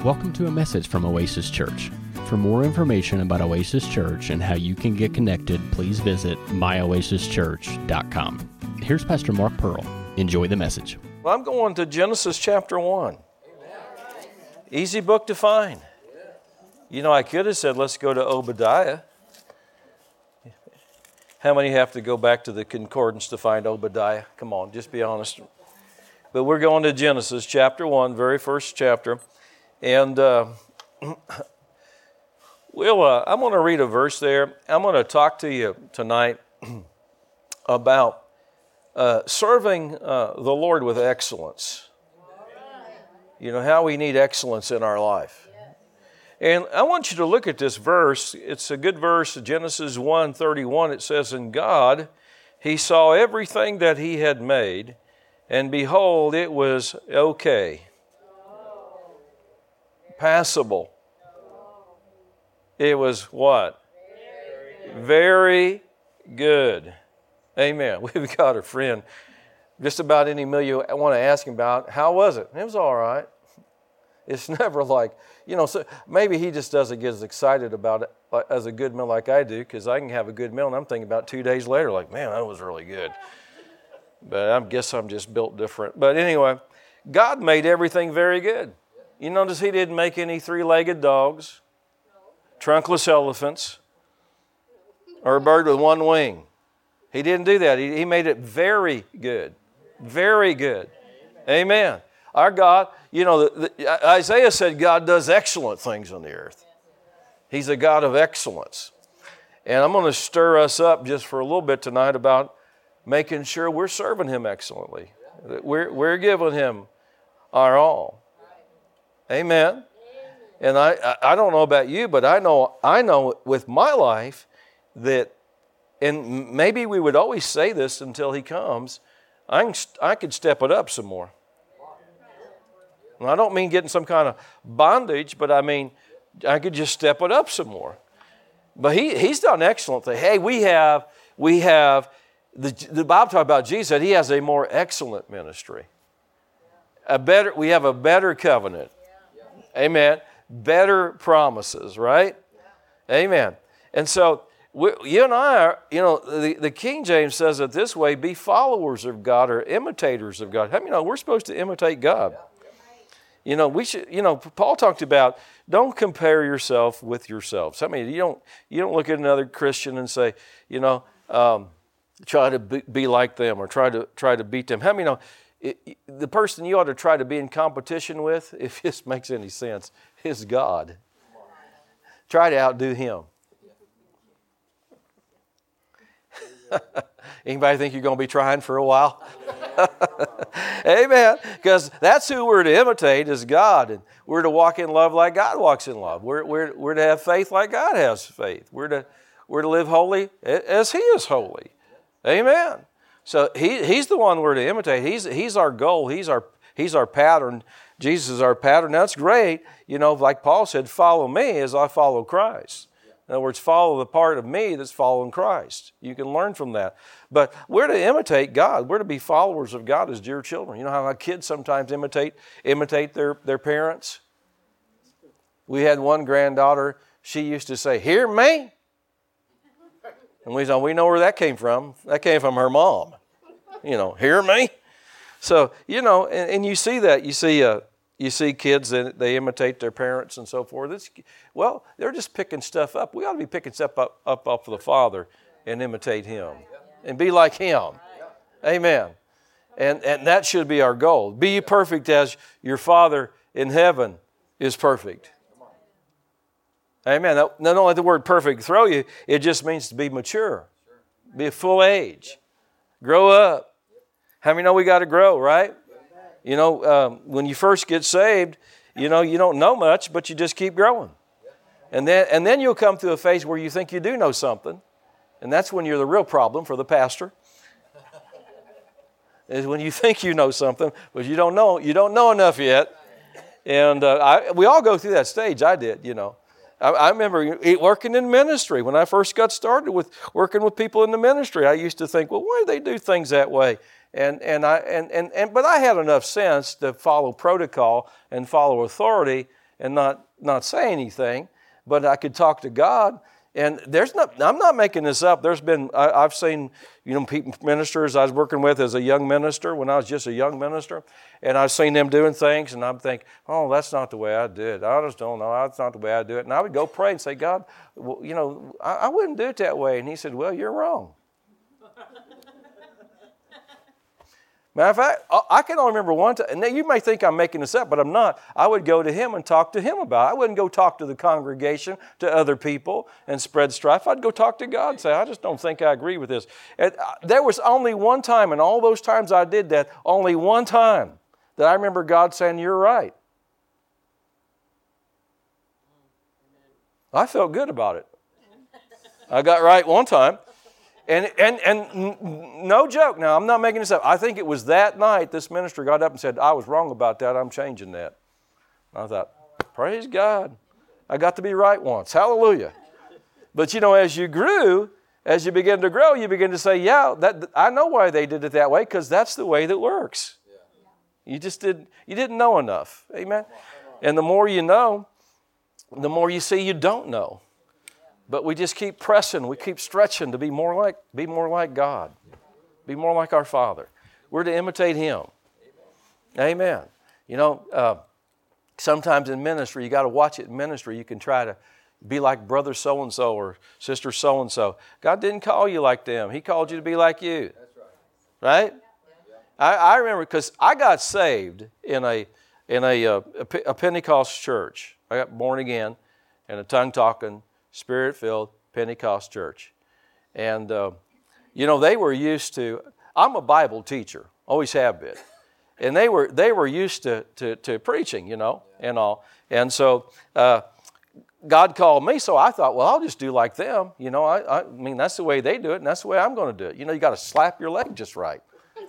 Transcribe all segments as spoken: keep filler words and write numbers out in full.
Welcome to a message from Oasis Church. For more information about Oasis Church and how you can get connected, please visit my oasis church dot com. Here's Pastor Mark Pearl. Enjoy the message. Well, I'm going to Genesis chapter one. Easy book to find. You know, I could have said, let's go to Obadiah. How many have to go back to the concordance to find Obadiah? Come on, just be honest. But we're going to Genesis chapter one, very first chapter. And uh, we'll, uh, I'm going to read a verse there. I'm going to talk to you tonight about uh, serving uh, the Lord with excellence. You know, how we need excellence in our life. And I want you to look at this verse. It's a good verse, Genesis one thirty-one. It says, "And God, He saw everything that He had made, and behold, it was okay. Passable. It was what? Very good." Amen. We've got a friend. Just about any meal you want to ask him about, how was it? It was all right. It's never like, you know, so maybe he just doesn't get as excited about it as a good meal like I do, because I can have a good meal and I'm thinking about two days later, like, man, that was really good. But I guess I'm just built different. But anyway, God made everything very good. You notice He didn't make any three-legged dogs, trunkless elephants, or a bird with one wing. He didn't do that. He, he made it very good. Very good. Amen. Our God, you know, the, the, Isaiah said God does excellent things on the earth. He's a God of excellence. And I'm going to stir us up just for a little bit tonight about making sure we're serving Him excellently. That we're, we're giving Him our all. Amen. And I, I don't know about you, but I know I know with my life that, and maybe we would always say this until He comes, I can, I could step it up some more. And I don't mean getting some kind of bondage, but I mean I could just step it up some more. But he He's done excellent things. Hey, we have we have the the Bible talks about Jesus said He has a more excellent ministry. A better we have a better covenant. Amen. Better promises, right? Amen. And so we, you and I are, you know, the, the King James says it this way: be followers of God or imitators of God. How many know we're supposed to imitate God? You know, we should, you know, Paul talked about don't compare yourself with yourselves. I mean, you don't you don't look at another Christian and say, you know, um, try to be, be like them or try to try to beat them. How many know it, it, the person you ought to try to be in competition with, if this makes any sense, is God. Try to outdo Him. Anybody think you're going to be trying for a while? Amen. Because that's who we're to imitate is God. And we're to walk in love like God walks in love. We're, we're, we're to have faith like God has faith. We're to, we're to live holy as He is holy. Amen. So he, He's the one we're to imitate. He's, he's our goal. He's our, he's our pattern. Jesus is our pattern. That's great. You know, like Paul said, follow me as I follow Christ. In other words, follow the part of me that's following Christ. You can learn from that. But we're to imitate God. We're to be followers of God as dear children. You know how our kids sometimes imitate imitate their, their parents? We had one granddaughter, she used to say, "Hear me?" And we thought, we know where that came from. That came from her mom. You know, hear me? So, you know, and, and you see that. You see uh, you see kids that they imitate their parents and so forth. It's, well, they're just picking stuff up. We ought to be picking stuff up, up off of the Father and imitate Him and be like Him. Amen. And, and that should be our goal. Be ye perfect as your Father in heaven is perfect. Amen. Now, not only the word perfect throw you, it just means to be mature. Be a full age. Grow up. How many know we got to grow, right? You know, um, when you first get saved, you know, you don't know much, but you just keep growing. And then and then you'll come through a phase where you think you do know something. And that's when you're the real problem for the pastor. Is when you think you know something, but you don't know, you don't know enough yet. And uh, I, we all go through that stage. I did, you know. I, I remember working in ministry. When I first got started with working with people in the ministry, I used to think, well, why do they do things that way? And and I and, and, and but I had enough sense to follow protocol and follow authority and not, not say anything, but I could talk to God. And there's not, I'm not making this up. There's been, I, I've seen, you know, people, ministers I was working with as a young minister when I was just a young minister, and I've seen them doing things, and I'm thinking, oh, that's not the way I do it. I just don't know. That's not the way I do it. And I would go pray and say, God, well, you know, I, I wouldn't do it that way. And he said, well, you're wrong. Matter of fact, I can only remember one time, and now you may think I'm making this up, but I'm not. I would go to him and talk to him about it. I wouldn't go talk to the congregation, to other people, and spread strife. I'd go talk to God and say, I just don't think I agree with this. And there was only one time, and all those times I did that, only one time that I remember God saying, you're right. I felt good about it. I got right one time. And, and, and no joke, now I'm not making this up. I think it was that night this minister got up and said, I was wrong about that, I'm changing that. And I thought, praise God. I got to be right once. Hallelujah. But you know, as you grew, as you begin to grow, you begin to say, yeah, that, I know why they did it that way, because that's the way that works. You just didn't, you didn't know enough. Amen? And the more you know, the more you see you don't know. But we just keep pressing, we keep stretching to be more like, be more like God, be more like our Father. We're to imitate Him. Amen. You know, uh, sometimes in ministry, you got to watch it in ministry. You can try to be like brother so-and-so or sister so-and-so. God didn't call you like them. He called you to be like you. That's right. Right? I, I remember, because I got saved in a in a, uh, a, a Pentecost church. I got born again in a tongue-talking, Spirit-filled Pentecost church. And, uh, you know, they were used to, I'm a Bible teacher, always have been. And they were they were used to, to, to preaching, you know, and all. And so uh, God called me, so I thought, well, I'll just do like them. You know, I, I mean, that's the way they do it, and that's the way I'm going to do it. You know, you got to slap your leg just right.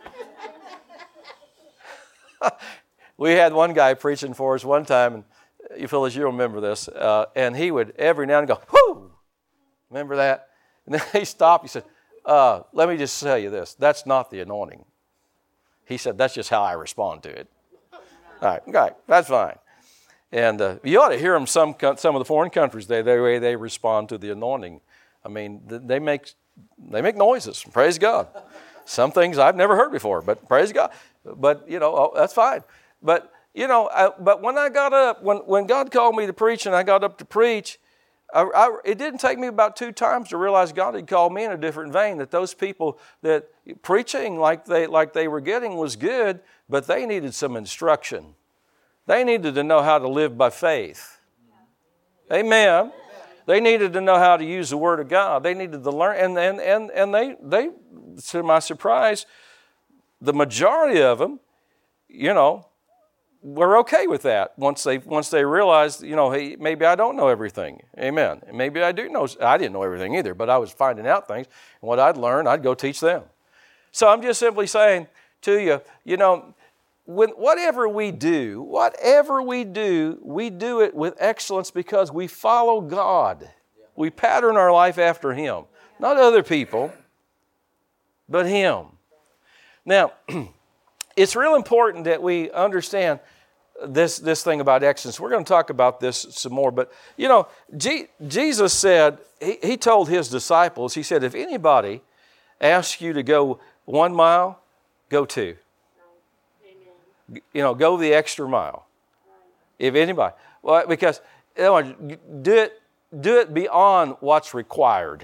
We had one guy preaching for us one time, and you fellas, you remember this, uh, and he would every now and then go, whoo! Remember that? And then he stopped. He said, uh, let me just tell you this. That's not the anointing. He said, that's just how I respond to it. All right, okay, that's fine. And uh, you ought to hear them, some some of the foreign countries, they, the way they respond to the anointing. I mean, they make they make noises, praise God. Some things I've never heard before, but praise God. But, you know, oh, that's fine. But, you know, I, but when I got up, when, when God called me to preach and I got up to preach, I, I, it didn't take me about two times to realize God had called me in a different vein, that those people that preaching like they, like they were getting was good, but they needed some instruction. They needed to know how to live by faith. Amen. They needed to know how to use the Word of God. They needed to learn, and and and, and they, they, to my surprise, the majority of them, you know, were okay with that once they once they realized, you know, hey, maybe I don't know everything. Amen. Maybe I do know. I didn't know everything either, but I was finding out things. And what I'd learned, I'd go teach them. So I'm just simply saying to you, you know, when whatever we do, whatever we do, we do it with excellence because we follow God. We pattern our life after Him. Not other people, but Him. Now, it's real important that we understand this, this thing about excellence. We're going to talk about this some more. But, you know, G- Jesus said, he, he told His disciples, He said, if anybody asks you to go one mile, go two. Amen. You know, go the extra mile. Right. If anybody. Well, because you know, do it, do it beyond what's required.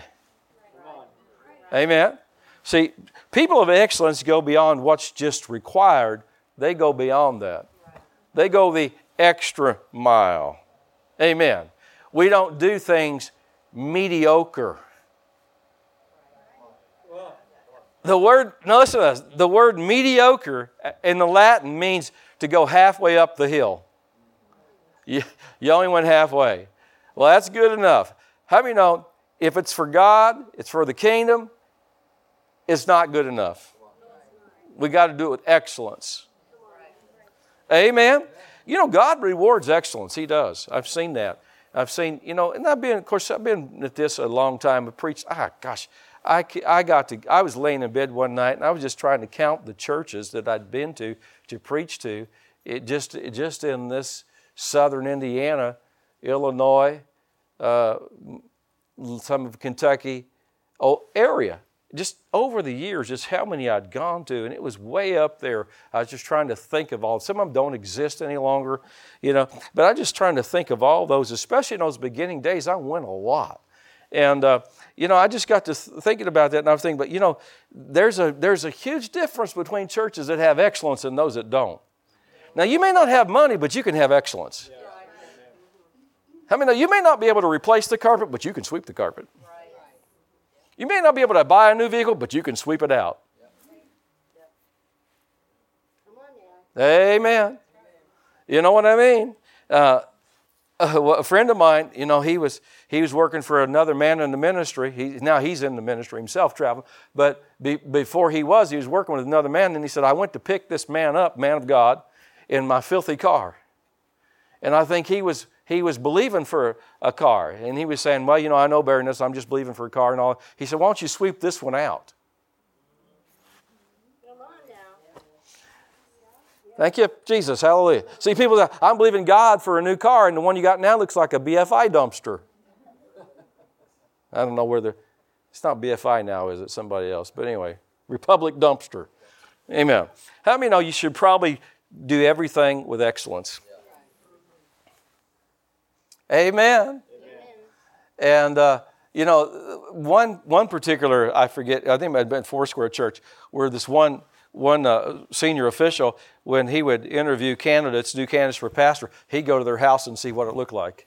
Right. Amen. See, people of excellence go beyond what's just required. They go beyond that. They go the extra mile. Amen. We don't do things mediocre. The word, now listen to this, the word mediocre in the Latin means to go halfway up the hill. You, you only went halfway. Well, that's good enough. How many know, if it's for God, it's for the kingdom, it's not good enough. We got to do it with excellence. Amen. You know, God rewards excellence. He does. I've seen that. I've seen, you know, and I've been, of course, I've been at this a long time. I've preached, ah, gosh, I, I got to, I was laying in bed one night and I was just trying to count the churches that I'd been to, to preach to. It just, it just in this southern Indiana, Illinois, uh, some of Kentucky oh, area. Just over the years, just how many I'd gone to, and it was way up there. I was just trying to think of all. Some of them don't exist any longer, you know. But I'm just trying to think of all those, especially in those beginning days. I went a lot, and uh, you know, I just got to th- thinking about that, and I was thinking, but you know, there's a there's a huge difference between churches that have excellence and those that don't. Now, you may not have money, but you can have excellence. How many know you may not be able to replace the carpet, but you can sweep the carpet. You may not be able to buy a new vehicle, but you can sweep it out. Amen. You know what I mean? Uh, a friend of mine, you know, he was he was working for another man in the ministry. He, now he's in the ministry himself, traveling. But be, before he was, he was working with another man, and he said, I went to pick this man up, man of God, in my filthy car. And I think he was... He was believing for a car, and he was saying, well, you know, I know better than this. I'm just believing for a car and all. He said, why don't you sweep this one out? Come on now. Thank you, Jesus. Hallelujah. See, people say, I'm believing God for a new car, and the one you got now looks like a B F I dumpster. I don't know where the... It's not B F I now, is it? Somebody else. But anyway, Republic dumpster. Amen. How many know you should probably do everything with excellence? Amen. Amen. And, uh, you know, one one particular, I forget, I think it might have been Foursquare Church, where this one one uh, senior official, when he would interview candidates, do candidates for pastor, he'd go to their house and see what it looked like.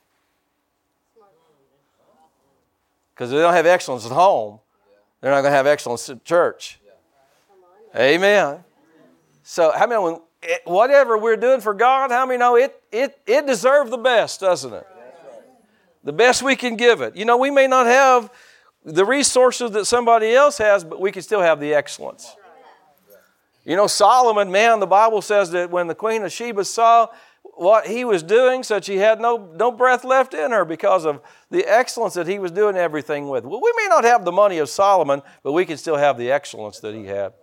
Because if they don't have excellence at home, they're not going to have excellence at church. Amen. So, how many, when, it, whatever we're doing for God, how many know it, it, it deserves the best, doesn't it? The best we can give it. You know, we may not have the resources that somebody else has, but we can still have the excellence. You know, Solomon, man, the Bible says that when the Queen of Sheba saw what he was doing, said she had no, no breath left in her because of the excellence that he was doing everything with. Well, we may not have the money of Solomon, but we can still have the excellence that he had.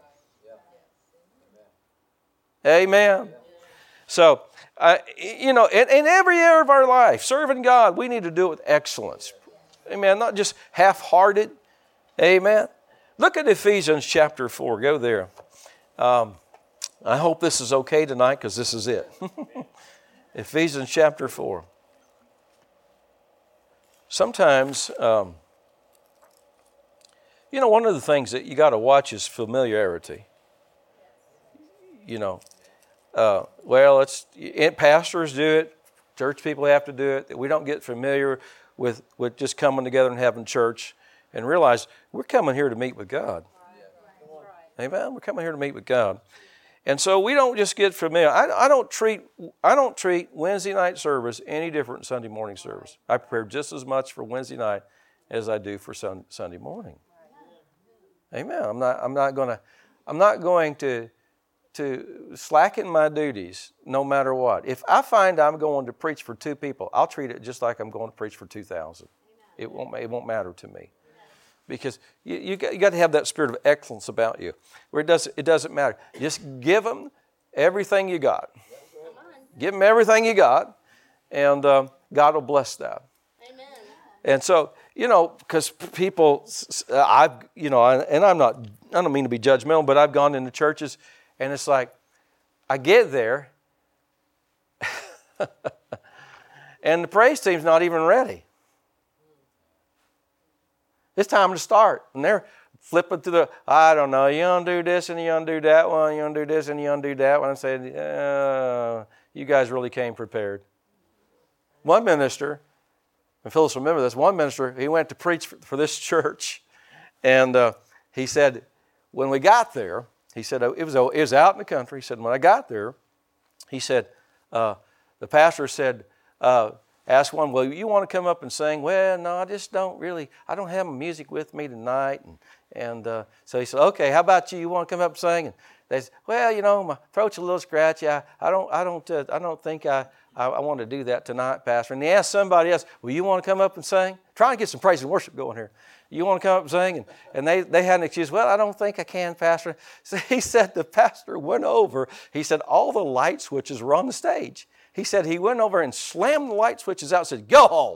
Amen. So, Uh, you know, in, in every area of our life, serving God, we need to do it with excellence. Amen. Not just half-hearted. Amen. Look at Ephesians chapter four. Go there. Um, I hope this is okay tonight because this is it. Ephesians chapter four. Sometimes, um, you know, one of the things that you got to watch is familiarity. You know. Uh, well, it's it, pastors do it, church people have to do it. We don't get familiar with, with just coming together and having church and realize we're coming here to meet with God. Right. Amen. We're coming here to meet with God, and so we don't just get familiar. I, I don't treat I don't treat Wednesday night service any different than Sunday morning service. I prepare just as much for Wednesday night as I do for sun, Sunday morning. Amen. I'm not I'm not going to I'm not going to. to slacken my duties no matter what. If I find I'm going to preach for two people, I'll treat it just like I'm going to preach for two thousand. It won't, it won't matter to me. Because you, you, got, you got to have that spirit of excellence about you, where it doesn't, it doesn't matter. Just give them everything you got. Give them everything you got, and um, God will bless that. Amen. And so, you know, because people, I've, you know, and I'm not, I don't mean to be judgmental, but I've gone into churches. And it's like, I get there, and the praise team's not even ready. It's time to start. And they're flipping through the, I don't know, you undo this and you undo that one, you undo this and you undo that one. And saying, uh, you guys really came prepared. One minister, and Phyllis remember this, one minister, he went to preach for, for this church. And uh, he said, when we got there, He said, it was, it was out in the country. He said, when I got there, he said, uh, the pastor said, uh, asked one, well, you want to come up and sing? Well, no, I just don't really, I don't have my music with me tonight. And, and uh, so he said, okay, how about you? You want to come up and sing? And they said, well, you know, my throat's a little scratchy. I, I don't, I don't, uh, I don't think I, I, I want to do that tonight, Pastor. And he asked somebody else, well, you want to come up and sing? Trying to get some praise and worship going here. You want to come up and sing? And, and they, they had an excuse. Well, I don't think I can, Pastor. So he said the pastor went over. He said all the light switches were on the stage. He said he went over and slammed the light switches out and said, go home.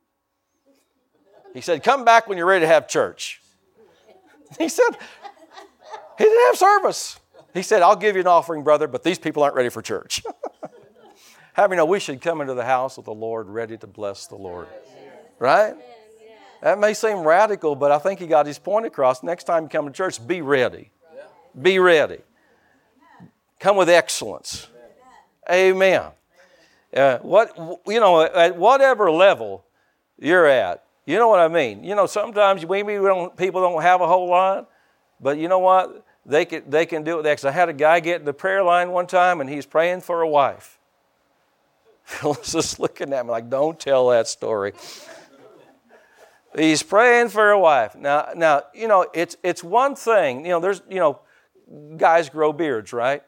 He said, come back when you're ready to have church. He said, he didn't have service. He said, I'll give you an offering, brother, but these people aren't ready for church. How many know we should come into the house of the Lord ready to bless the Lord? Right? That may seem radical, but I think he got his point across. Next time you come to church, be ready. Be ready. Come with excellence. Amen. Uh, what you know, at whatever level you're at, you know what I mean. You know, sometimes maybe we don't, people don't have a whole lot, but you know what? They can they can do it with excellence. I had a guy get in the prayer line one time, and he's praying for a wife. Phyllis is looking at me like, "Don't tell that story." He's praying for a wife. Now, now you know, it's it's one thing. You know, there's you know, guys grow beards, right?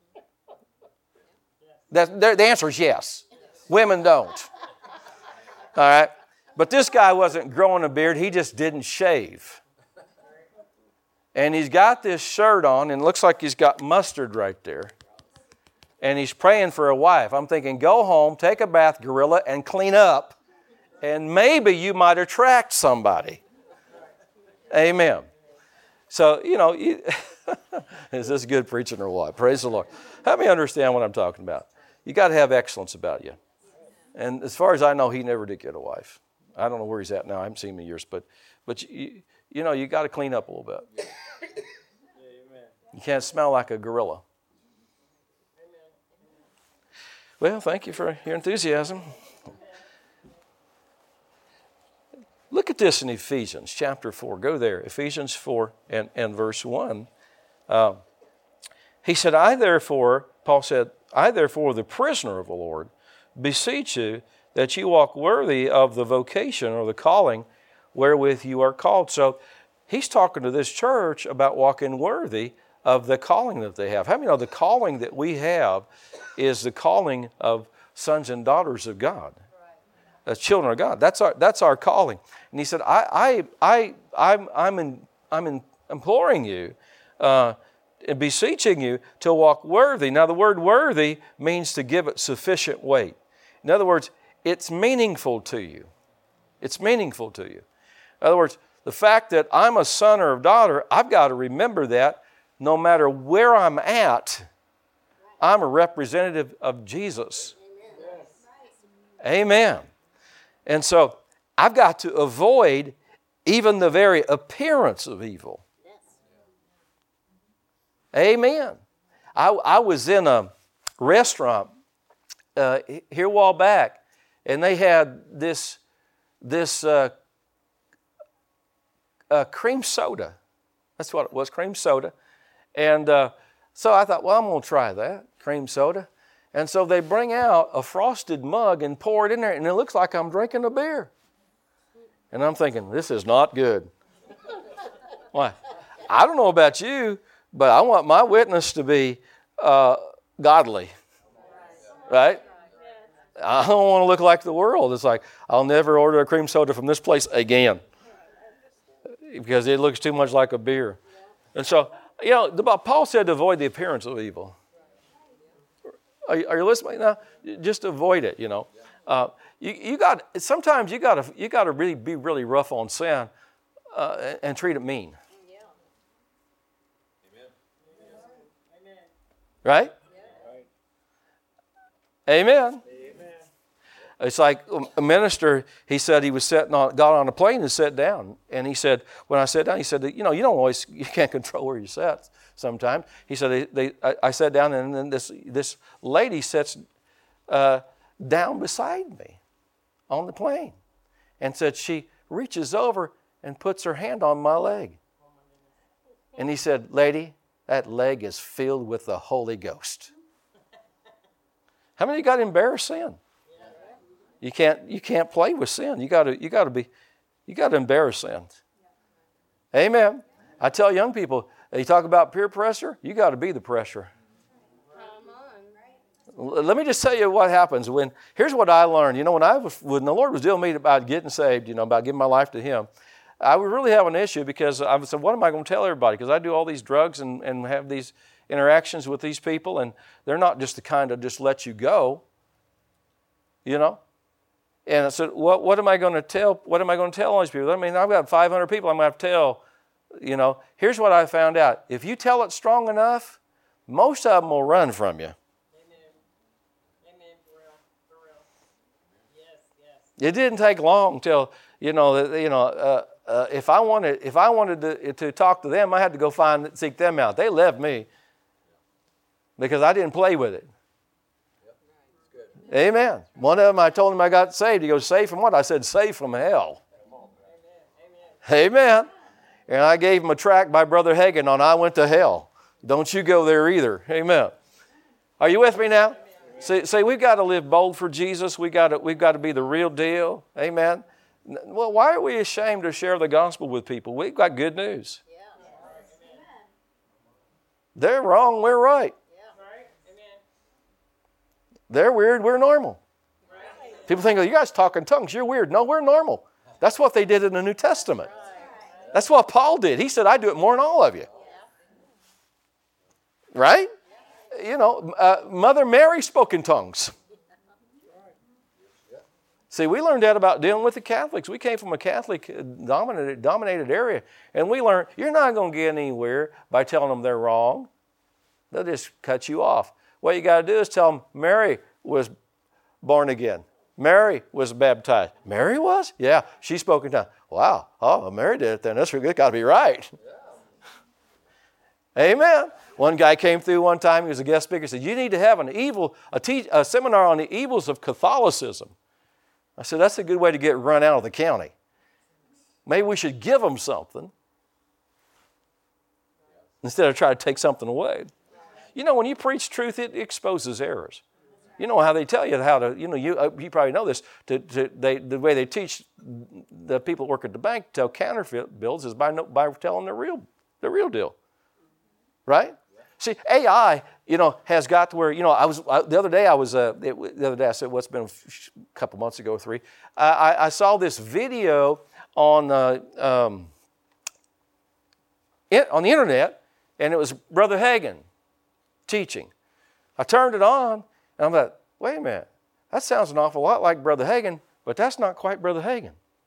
That, the answer is yes. Women don't. All right? But this guy wasn't growing a beard. He just didn't shave. And he's got this shirt on, and it looks like he's got mustard right there. And he's praying for a wife. I'm thinking, go home, take a bath, gorilla, and clean up. And maybe you might attract somebody. Amen. So, you know, you, is this good preaching or what? Praise the Lord. Help me understand what I'm talking about. You got to have excellence about you. And as far as I know, he never did get a wife. I don't know where he's at now. I haven't seen him in years. But, but you, you know, you got to clean up a little bit. You can't smell like a gorilla. Well, thank you for your enthusiasm. Look at this in Ephesians chapter four. Go there. Ephesians four and, and verse one. Uh, he said, I therefore, Paul said, I therefore, the prisoner of the Lord, beseech you that you walk worthy of the vocation or the calling wherewith you are called. So he's talking to this church about walking worthy of the calling that they have. How many know the calling that we have is the calling of sons and daughters of God? As children of God. That's our that's our calling. And he said, I I I I'm I'm in, I'm in, imploring you, uh, and beseeching you to walk worthy. Now the word worthy means to give it sufficient weight. In other words, it's meaningful to you. It's meaningful to you. In other words, the fact that I'm a son or a daughter, I've got to remember that no matter where I'm at, I'm a representative of Jesus. Amen. And so I've got to avoid even the very appearance of evil. Amen. I, I was in a restaurant uh, here a while back, and they had this, this uh, uh, cream soda. That's what it was, cream soda. And uh, so I thought, well, I'm going to try that, cream soda. And so they bring out a frosted mug and pour it in there, and it looks like I'm drinking a beer. And I'm thinking, this is not good. Why? I don't know about you, but I want my witness to be uh, godly. Right? I don't want to look like the world. It's like, I'll never order a cream soda from this place again because it looks too much like a beer. And so, you know, Paul said to avoid the appearance of evil. Are you, are you listening now? Just avoid it, you know. Uh, you, you got sometimes you got to you got to really be really rough on sin uh, and, and treat it mean. Yeah. Amen. Right? Yeah. Amen. Amen. It's like a minister. He said he was sitting on got on a plane and sat down, and he said when I sat down, he said, you know, you don't always you can't control where you sit. Sometimes he said they, they I, I sat down, and then this this lady sits uh, down beside me on the plane, and said she reaches over and puts her hand on my leg, and he said, "Lady, that leg is filled with the Holy Ghost." How many of you got embarrassed sin? You can't you can't play with sin. You got to you got to be you got to embarrass sin. Amen. I tell young people. You talk about peer pressure, you got to be the pressure. Let me just tell you what happens when, here's what I learned. You know, when I was, when the Lord was dealing with me about getting saved, you know, about giving my life to Him, I would really have an issue because I said, what am I going to tell everybody? Because I do all these drugs and, and have these interactions with these people, and they're not just the kind of just let you go. you know. And I said, what, what am I going to tell? What am I going to tell all these people? I mean, I've got five hundred people I'm going to have to tell, you know. Here's what I found out. If you tell it strong enough, most of them will run from you. Amen. Amen. For real. For real. Yes, yes. It didn't take long till, you know, you know, uh, uh, if I wanted, if I wanted to, to talk to them, I had to go find, seek them out. They left me because I didn't play with it. Amen. One of them, I told him I got saved. He goes, saved from what? I said, saved from hell. Amen. Amen. And I gave him a tract by Brother Hagin on I went to hell. Don't you go there either. Amen. Are you with me now? See, see, we've got to live bold for Jesus. We've got to, we've got to be the real deal. Amen. Well, why are we ashamed to share the gospel with people? We've got good news. Yeah. They're wrong, we're right. They're weird, we're normal. Right. People think, oh, you guys talk in tongues, you're weird. No, we're normal. That's what they did in the New Testament. Right. That's what Paul did. He said, I do it more than all of you. Yeah. Right? Yeah. You know, uh, Mother Mary spoke in tongues. See, we learned that about dealing with the Catholics. We came from a Catholic dominated, dominated area, and we learned you're not going to get anywhere by telling them they're wrong. They'll just cut you off. What you got to do is tell them Mary was born again. Mary was baptized. Mary was? Yeah, she spoke in tongues. Wow. Oh, Mary did it then. That's got to be right. Yeah. Amen. One guy came through one time. He was a guest speaker. He said, you need to have an evil, a, te- a seminar on the evils of Catholicism. I said, that's a good way to get run out of the county. Maybe we should give them something instead of trying to take something away. You know, when you preach truth, it exposes errors. You know how they tell you how to, you know, you, uh, you probably know this, to, to, they, the way they teach the people that work at the bank to tell counterfeit bills is by, no, by telling the real, the real deal. Right? See, A I, you know, has got to where, you know, I was, I, the other day I was, uh, it, the other day I said, what's well, been a couple months ago, three, I, I, I saw this video on, uh, um, it, on the internet, and it was Brother Hagin teaching. I turned it on, and I'm like, wait a minute, that sounds an awful lot like Brother Hagin, but that's not quite Brother Hagin.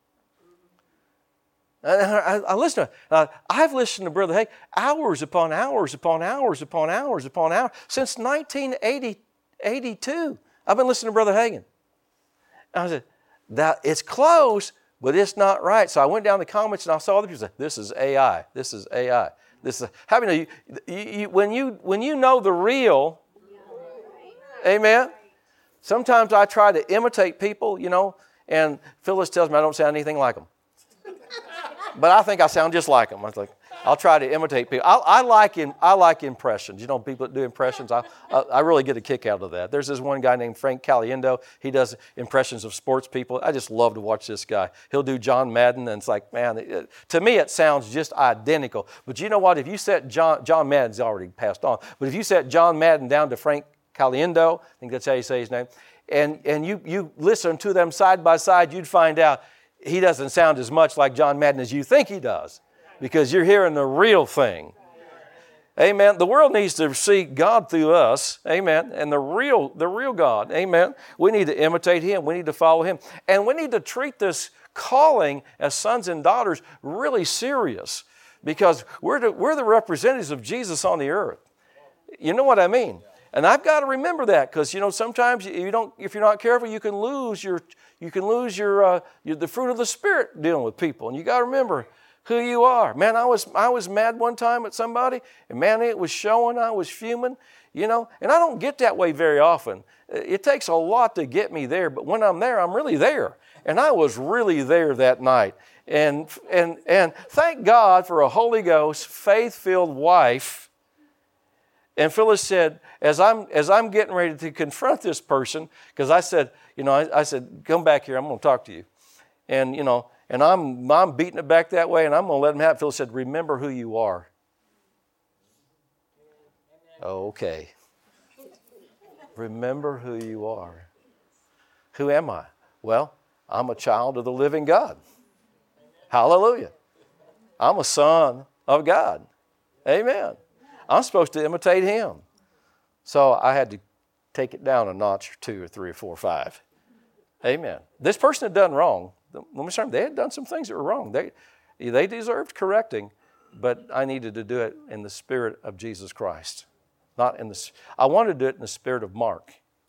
And I, I listened to it. Uh, I've listened to Brother Hagin hours upon hours upon hours upon hours upon hours since nineteen eighty-two. I've been listening to Brother Hagin. And I said, that it's close, but it's not right. So I went down the comments and I saw other people say, this is A I. This is A I. This is how many of you, you, you when you when you know the real, amen. Sometimes I try to imitate people, you know, and Phyllis tells me I don't sound anything like them. But I think I sound just like them. I was like, I'll try to imitate people. I, I like in, I like impressions. You know, people that do impressions, I, I I really get a kick out of that. There's this one guy named Frank Caliendo. He does impressions of sports people. I just love to watch this guy. He'll do John Madden, and it's like, man, it, to me it sounds just identical. But you know what? If you set John, John Madden's already passed on, but if you set John Madden down to Frank Caliendo, I think that's how you say his name, and, and you, you listen to them side by side, you'd find out he doesn't sound as much like John Madden as you think he does, because you're hearing the real thing. Amen. The world needs to see God through us. Amen. And the real, the real God. Amen. We need to imitate Him. We need to follow Him. And we need to treat this calling as sons and daughters really serious, because we're the, we're the representatives of Jesus on the earth. You know what I mean? And I've got to remember that, because you know sometimes you don't, if you're not careful, you can lose your you can lose your, uh, your the fruit of the Spirit dealing with people, and you got to remember who you are. Man, I was I was mad one time at somebody, and man, it was showing. I was fuming, you know. And I don't get that way very often. It takes a lot to get me there, but when I'm there, I'm really there. And I was really there that night. And and and thank God for a Holy Ghost, faith-filled wife. And Phyllis said, as I'm as I'm getting ready to confront this person, because I said, you know, I, I said, come back here, I'm going to talk to you. And, you know, and I'm I'm beating it back that way, and I'm going to let him have it. Phyllis said, remember who you are. Okay. Remember who you are. Who am I? Well, I'm a child of the living God. Hallelujah. I'm a son of God. Amen. I'm supposed to imitate Him. So I had to take it down a notch or two or three or four or five. Amen. This person had done wrong. Let me say, they had done some things that were wrong. They, they deserved correcting, but I needed to do it in the spirit of Jesus Christ. Not in the, I wanted to do it in the spirit of Mark.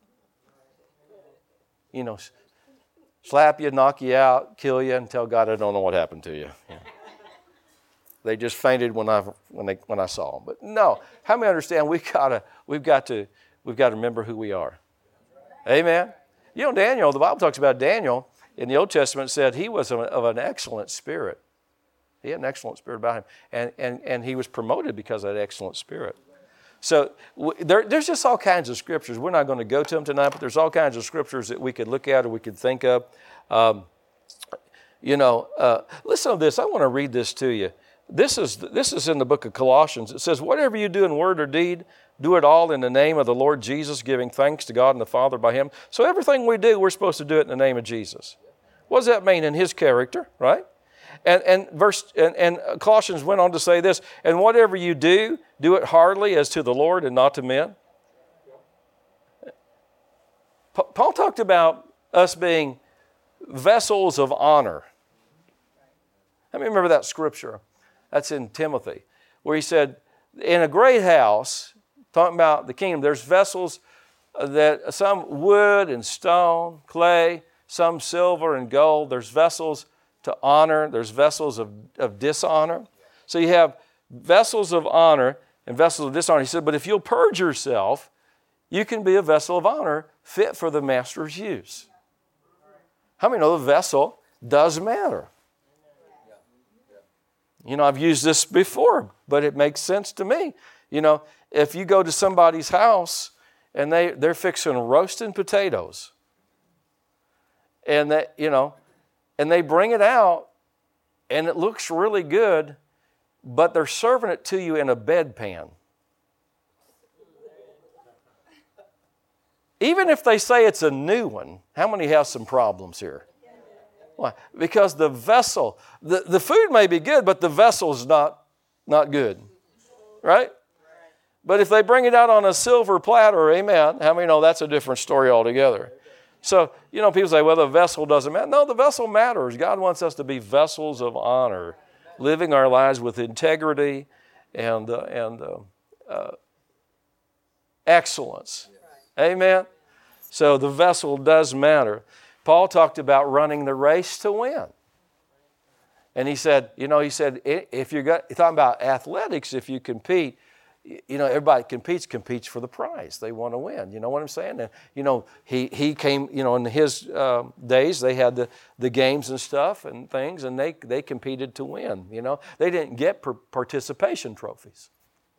You know, slap you, knock you out, kill you, and tell God I don't know what happened to you. Yeah. They just fainted when I when they when I saw them. But no, how many understand we gotta we've got to we've got to remember who we are. Amen. You know, Daniel, the Bible talks about Daniel in the Old Testament, said he was of an excellent spirit. He had an excellent spirit about him. And and, and he was promoted because of that excellent spirit. So there, there's just all kinds of scriptures. We're not going to go to them tonight, but there's all kinds of scriptures that we could look at or we could think of. Um, you know, uh, listen to this. I want to read this to you. This is this is in the book of Colossians. It says, whatever you do in word or deed, do it all in the name of the Lord Jesus, giving thanks to God and the Father by Him. So everything we do, we're supposed to do it in the name of Jesus. What does that mean? In His character, right? And and verse and, and Colossians went on to say this, and whatever you do, do it heartily as to the Lord and not to men. Paul talked about us being vessels of honor. Let me remember that scripture. That's in Timothy, where he said, in a great house, talking about the kingdom, there's vessels that some wood and stone, clay, some silver and gold. There's vessels to honor. There's vessels of, of dishonor. So you have vessels of honor and vessels of dishonor. He said, but if you'll purge yourself, you can be a vessel of honor fit for the master's use. How many know the vessel does matter? You know, I've used this before, but it makes sense to me. You know, if you go to somebody's house and they, they're fixing roasting potatoes, and that, you know, and they bring it out and it looks really good, but they're serving it to you in a bedpan. Even if they say it's a new one, how many have some problems here? Why? Because the vessel, the, the food may be good, but the vessel's not, not good. Right? But if they bring it out on a silver platter, amen, how many know that's a different story altogether? So, you know, people say, well, the vessel doesn't matter. No, the vessel matters. God wants us to be vessels of honor, living our lives with integrity and, uh, and uh, uh, excellence. Amen? So the vessel does matter. Paul talked about running the race to win. And he said, you know, he said, if you're talking about athletics, if you compete, you know, everybody competes, competes for the prize. They want to win. You know what I'm saying? And, you know, he he came, you know, in his uh, days, they had the, the games and stuff and things, and they, they competed to win, you know. They didn't get per- participation trophies,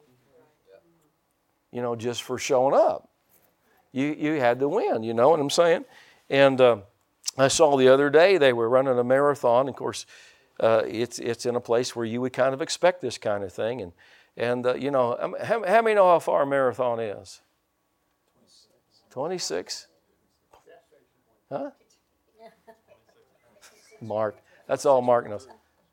you know, just for showing up. You, you had to win, you know what I'm saying? And uh, I saw the other day they were running a marathon. Of course, uh, it's it's in a place where you would kind of expect this kind of thing. And, and uh, you know, how, how many know how far a marathon is? twenty-six. Huh? Mark. That's all Mark knows.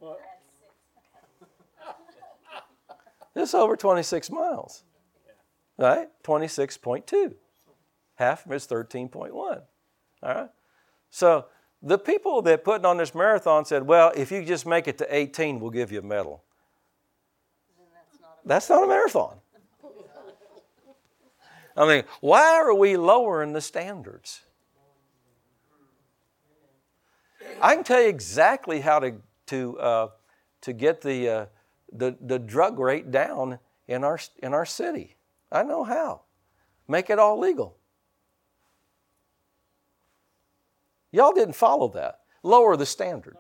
It's over twenty-six miles. Right? twenty-six point two. Half is thirteen point one. All right? So the people that putting on this marathon said, well, if you just make it to eighteen, we'll give you a medal. That's not a marathon. I mean, why are we lowering the standards? I can tell you exactly how to to uh, to get the, uh, the the drug rate down in our in our city. I know how. Make it all legal. Y'all didn't follow that. Lower the standard.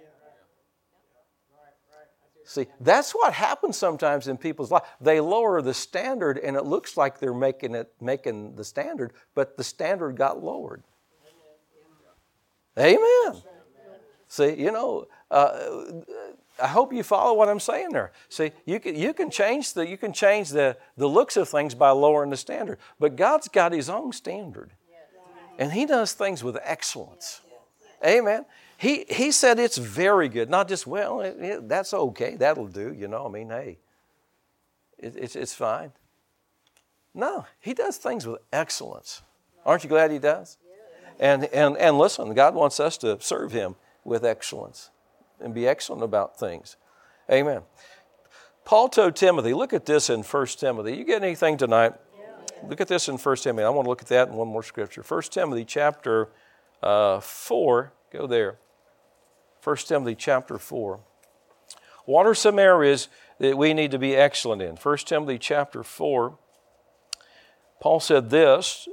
See, that's what happens sometimes in people's life. They lower the standard, and it looks like they're making it making the standard, but the standard got lowered. Amen. See, you know, uh, I hope you follow what I'm saying there. See, you can you can change the you can change the, the looks of things by lowering the standard, but God's got His own standard, and He does things with excellence. Amen. He he said it's very good, not just, well, it, it, that's okay, that'll do, you know, I mean, hey, it, it's it's fine. No, He does things with excellence. Aren't you glad He does? And, and, and listen, God wants us to serve Him with excellence and be excellent about things. Amen. Paul told Timothy, look at this in First Timothy. You get anything tonight? Yeah. Look at this in First Timothy. I want to look at that in one more scripture. First Timothy chapter uh, four. Go there. First Timothy chapter four. What are some areas that we need to be excellent in? First Timothy chapter four. Paul said this.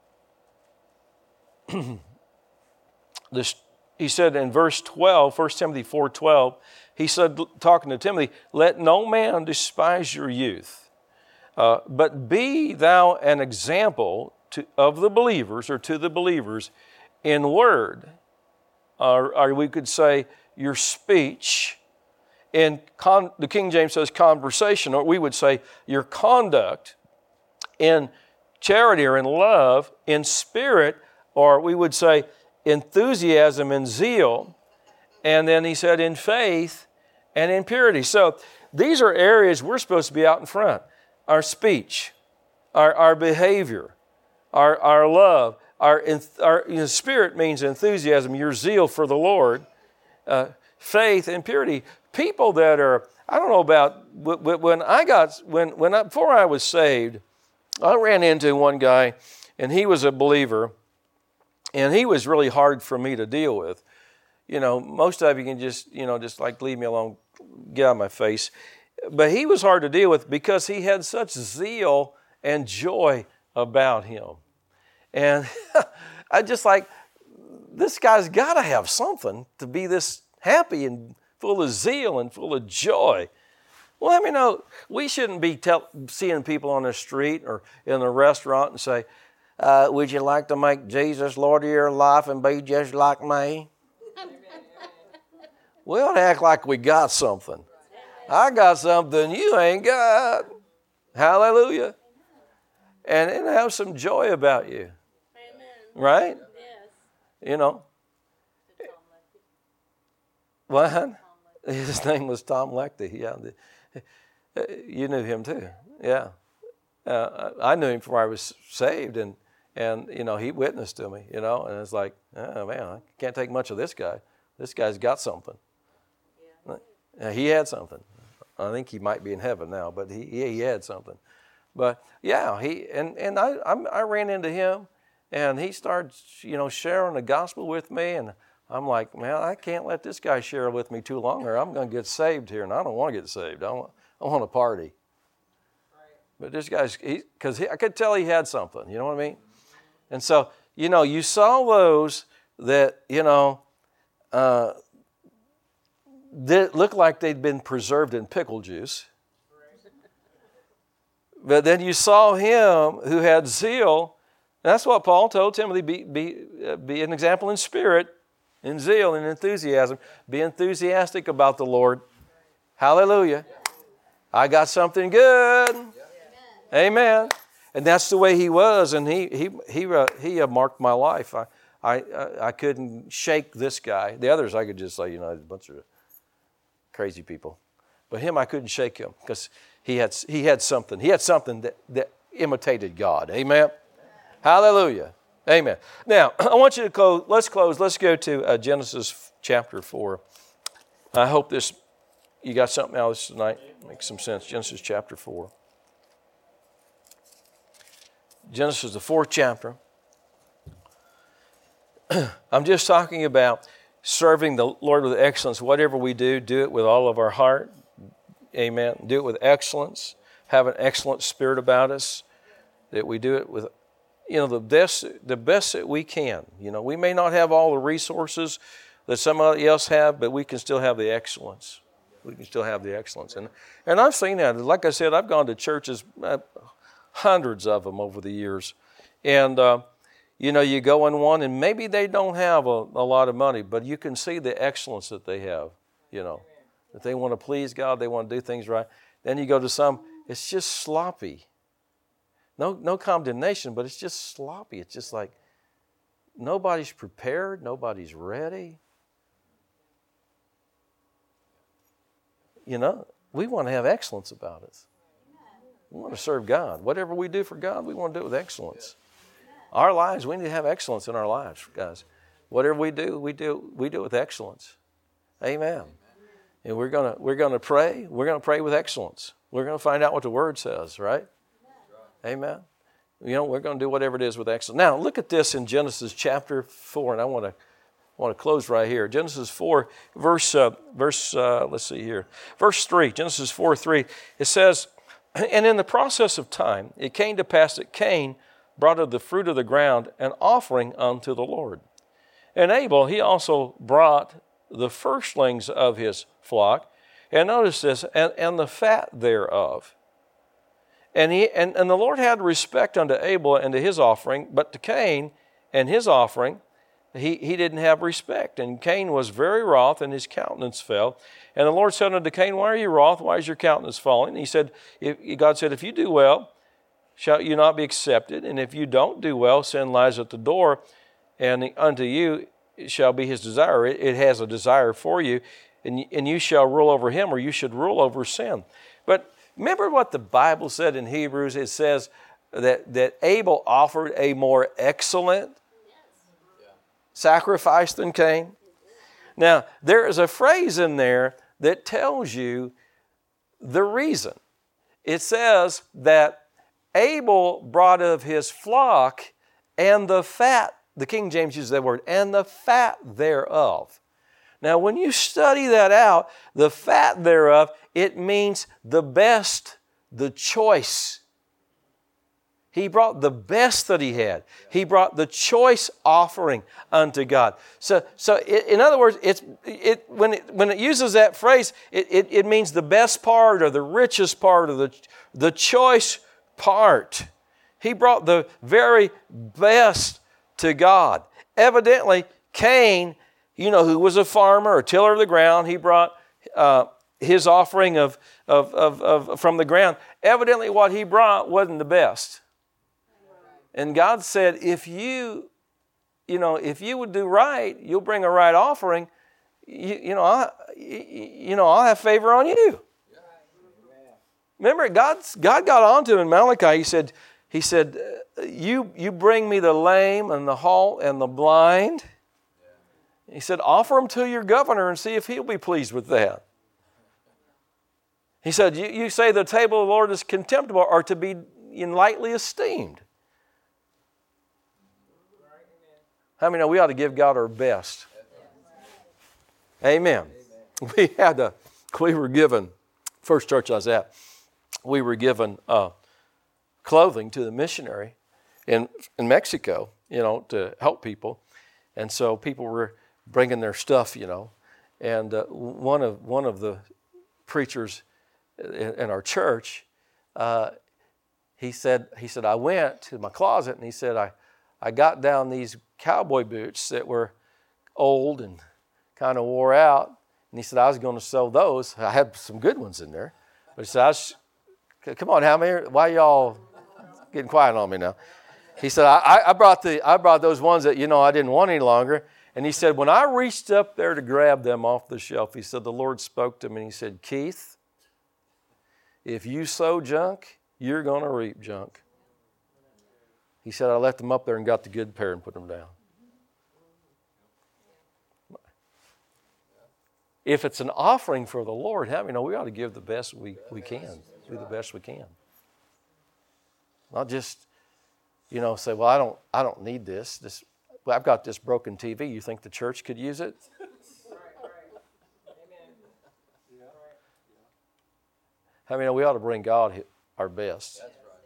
this he said in verse twelve, First Timothy four twelve, he said, talking to Timothy, let no man despise your youth, uh, but be thou an example to, of the believers, or to the believers, in word, or, or we could say your speech, in con, the King James says conversation, or we would say your conduct, in charity or in love, in spirit, or we would say enthusiasm and zeal, and then he said in faith and in purity. So these are areas we're supposed to be out in front. Our speech, our, our behavior, our, our love, our, our you know, spirit means enthusiasm, your zeal for the Lord, uh, faith and purity. People that are, I don't know about, when I got, when, when I, before I was saved, I ran into one guy, and he was a believer, and he was really hard for me to deal with. You know, most of you can just, you know, just like leave me alone, get out of my face. But he was hard to deal with because he had such zeal and joy about him. And I just like, this guy's got to have something to be this happy and full of zeal and full of joy. Well, let me know, we shouldn't be tell, seeing people on the street or in a restaurant and say, uh, would you like to make Jesus Lord of your life and be just like me? We ought to act like we got something. I got something you ain't got. Hallelujah. And, and have some joy about you. Amen. Right? Yes. You know. What? His name was Tom Lecty. Yeah. You knew him too. Yeah. Uh, I knew him before I was saved, and, and, you know, he witnessed to me, you know, and it's like, oh, man, I can't take much of this guy. This guy's got something. Yeah. He had something. I think he might be in heaven now, but he he had something. But yeah, he and and I I'm, I ran into him, and he started you know sharing the gospel with me, and I'm like, man, I can't let this guy share with me too long, or I'm going to get saved here, and I don't want to get saved. I want I want to party. But this guy's because I could tell he had something. You know what I mean? And so you know you saw those that you know. Uh, That looked like they'd been preserved in pickle juice. But then you saw him who had zeal. And that's what Paul told Timothy, be, be, uh, be an example in spirit, in zeal, in enthusiasm. Be enthusiastic about the Lord. Hallelujah. I got something good. Amen. And that's the way he was, and he he he uh, he uh, marked my life. I, I I couldn't shake this guy. The others I could just say, you know, a bunch of crazy people. But him, I couldn't shake him because he had he had something. He had something that, that imitated God. Amen? Hallelujah. Amen. Now, I want you to close. Let's close. Let's go to uh, Genesis chapter four. I hope this, you got something out of this tonight. Makes some sense. Genesis chapter four. Genesis, the fourth chapter. I'm just talking about serving the Lord with excellence. Whatever we do, do it with all of our heart. Amen. Do it with excellence. Have an excellent spirit about us. That we do it with, you know, the best, the best that we can. You know, we may not have all the resources that somebody else have, but we can still have the excellence. We can still have the excellence. And and I've seen that. Like I said, I've gone to churches, uh, hundreds of them over the years. And, uh, you know, you go in one and maybe they don't have a, a lot of money, but you can see the excellence that they have, you know. That they want to please God, they want to do things right. Then you go to some, it's just sloppy. No, no condemnation, but it's just sloppy. It's just like nobody's prepared, nobody's ready. You know, we want to have excellence about us. We want to serve God. Whatever we do for God, we want to do it with excellence. Our lives, we need to have excellence in our lives, guys. Whatever we do, we do we do it with excellence. Amen. And we're gonna we're gonna pray. We're gonna pray with excellence. We're gonna find out what the Word says, right? Amen. You know, we're gonna do whatever it is with excellence. Now, look at this in Genesis chapter four, and I want to want to close right here. Genesis four, verse uh, verse. Uh, let's see here, verse three. Genesis four three. It says, "And in the process of time, it came to pass that Cain brought of the fruit of the ground an offering unto the Lord. And Abel, he also brought the firstlings of his flock." And notice this, and, and the fat thereof. And, he, and, and the Lord had respect unto Abel and to his offering, but to Cain and his offering, he, he didn't have respect. And Cain was very wroth, and his countenance fell. And the Lord said unto Cain, "Why are you wroth? Why is your countenance falling?" And he said, if, God said, "If you do well, shall you not be accepted? And if you don't do well, sin lies at the door, and unto you shall be his desire." It, it has a desire for you, and, and you shall rule over him, or you should rule over sin. But remember what the Bible said in Hebrews? It says that, that Abel offered a more excellent sacrifice than Cain. Now, there is a phrase in there that tells you the reason. It says that Abel brought of his flock and the fat, the King James uses that word, and the fat thereof. Now, when you study that out, the fat thereof, it means the best, the choice. He brought the best that he had. He brought the choice offering unto God. So, so it, in other words, it's it when it when it uses that phrase, it, it, it means the best part or the richest part or the the choice part. He brought the very best to God. Evidently, Cain, you know, who was a farmer, a tiller of the ground, he brought uh, his offering of, of, of, of from the ground. Evidently, what he brought wasn't the best. And God said, if you, you know, if you would do right, you'll bring a right offering. You, you know, I, you know, I'll have favor on you. Remember, God's, God got onto him in Malachi. He said, He said, you, you bring me the lame and the halt and the blind. He said, offer them to your governor and see if he'll be pleased with that. He said, you, you say the table of the Lord is contemptible or to be lightly esteemed. How many know we ought to give God our best? Amen. We had a, we were given, first church I was at, we were given uh, clothing to the missionary in in Mexico, you know, to help people. And so people were bringing their stuff, you know. And uh, one of one of the preachers in, in our church, uh, he said, he said, I went to my closet and he said, I, I got down these cowboy boots that were old and kind of wore out. And he said, I was going to sell those. I had some good ones in there. But he said, I was, come on, how many, why y'all getting quiet on me now? He said, I, I brought the I brought those ones that, you know, I didn't want any longer. And he said, when I reached up there to grab them off the shelf, he said, the Lord spoke to me and he said, Keith, if you sow junk, you're going to reap junk. He said, I left them up there and got the good pair and put them down. If it's an offering for the Lord, how many know we ought to give the best we, we can, do the best we can. Not just, you know, say, well, I don't I don't need this. This well, I've got this broken T V. You think the church could use it? How many know we ought to bring God our best?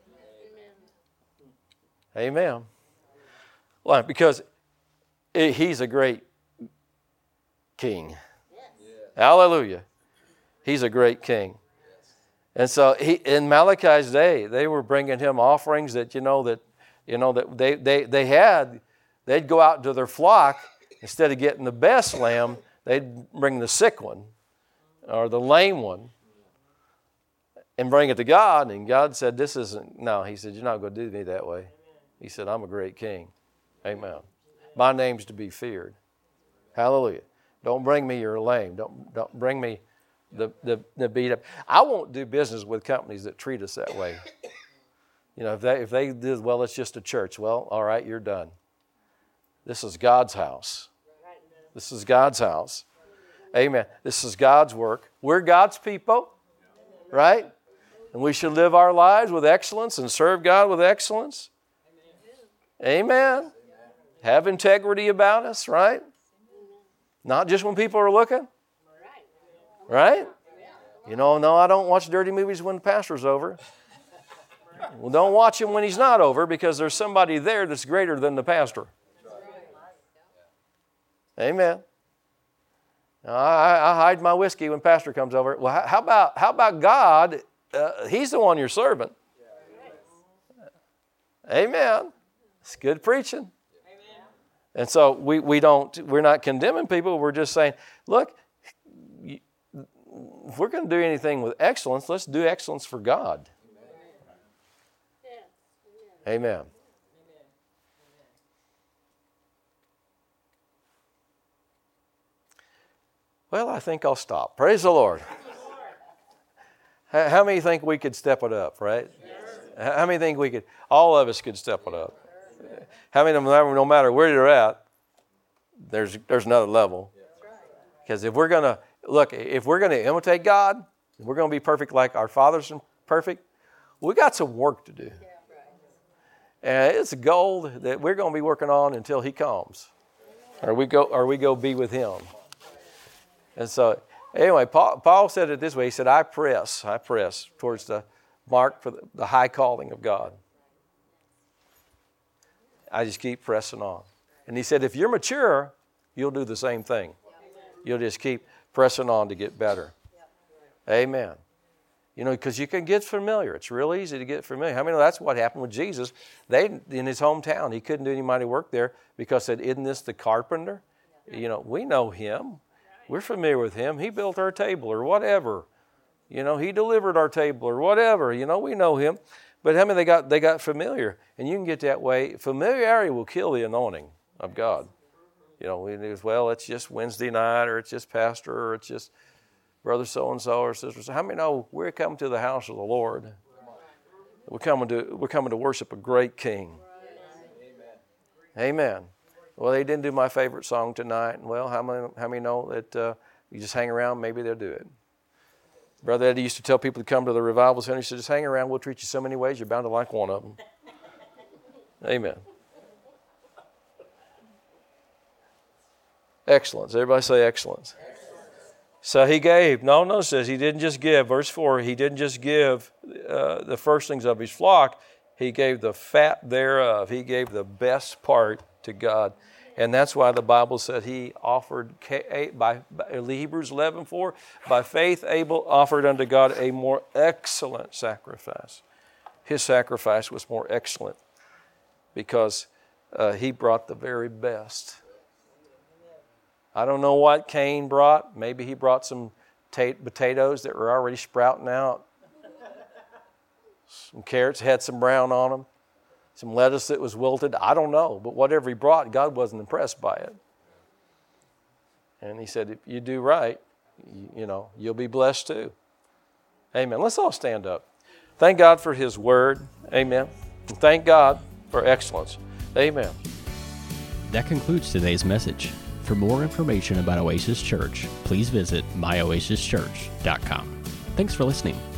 Amen. Why? Because He's a great King. Yes. Hallelujah. He's a great King. And so he, in Malachi's day, they were bringing him offerings that, you know, that, you know, that they, they, they had, they'd go out to their flock, instead of getting the best lamb, they'd bring the sick one or the lame one and bring it to God. And God said, this isn't, no, he said, you're not going to do me that way. He said, I'm a great King. Amen. My name's to be feared. Hallelujah. Don't bring me your lame. Don't, don't bring me the, the, the beat up. I won't do business with companies that treat us that way. You know, if they, if they did, well, it's just a church. Well, all right, you're done. This is God's house. This is God's house. Amen. This is God's work. We're God's people, right? And we should live our lives with excellence and serve God with excellence. Amen. Have integrity about us, right? Not just when people are looking. Right? You know, no, I don't watch dirty movies when the pastor's over. Well, don't watch him when he's not over, because there's somebody there that's greater than the pastor. Amen. Now, I, I hide my whiskey when pastor comes over. Well, how about how about God? Uh, he's the one you're serving. Amen. It's good preaching. And so we, we don't, we're not condemning people. We're just saying, look, if we're going to do anything with excellence, let's do excellence for God. Amen. Amen. Well, I think I'll stop. Praise the Lord. How many think we could step it up, right? Yes. How many think we could, all of us could step it up? How many of them, no matter where you're at, there's there's another level. Because if we're going to, look, if we're going to imitate God, if we're going to be perfect like our Father's perfect, we got some work to do. And it's a goal that we're going to be working on until He comes. Or we go, or we go be with Him. And so, anyway, Paul, Paul said it this way. He said, I press, I press towards the mark for the, the high calling of God. I just keep pressing on. And he said, if you're mature, you'll do the same thing. You'll just keep pressing on to get better. Amen. You know, because you can get familiar. It's real easy to get familiar. How many know that's what happened with Jesus? They, in his hometown, he couldn't do any mighty work there because said, isn't this the carpenter? You know, we know him. We're familiar with him. He built our table or whatever. You know, he delivered our table or whatever. You know, we know him. But how many they got they got familiar? And you can get that way. Familiarity will kill the anointing of God. You know, we do, well, it's just Wednesday night, or it's just pastor, or it's just brother so-and-so or sister so. How many know we're coming to the house of the Lord? We're coming to we're coming to worship a great King. Amen. Amen. Well, they didn't do my favorite song tonight. Well, how many how many know that uh, you just hang around, maybe they'll do it. Brother Eddie used to tell people to come to the revival center. He said, just hang around. We'll treat you so many ways. You're bound to like one of them. Amen. Excellence. Everybody say excellence. Excellence. So he gave. No, no, it says he didn't just give. Verse four, he didn't just give uh, the firstlings of his flock. He gave the fat thereof. He gave the best part to God. And that's why the Bible said he offered, by Hebrews eleven four, by faith Abel offered unto God a more excellent sacrifice. His sacrifice was more excellent because uh, he brought the very best. I don't know what Cain brought. Maybe he brought some t- potatoes that were already sprouting out. Some carrots had some brown on them. Some lettuce that was wilted. I don't know. But whatever he brought, God wasn't impressed by it. And he said, if you do right, you, you know, you'll be blessed too. Amen. Let's all stand up. Thank God for his word. Amen. And thank God for excellence. Amen. That concludes today's message. For more information about Oasis Church, please visit my oasis church dot com. Thanks for listening.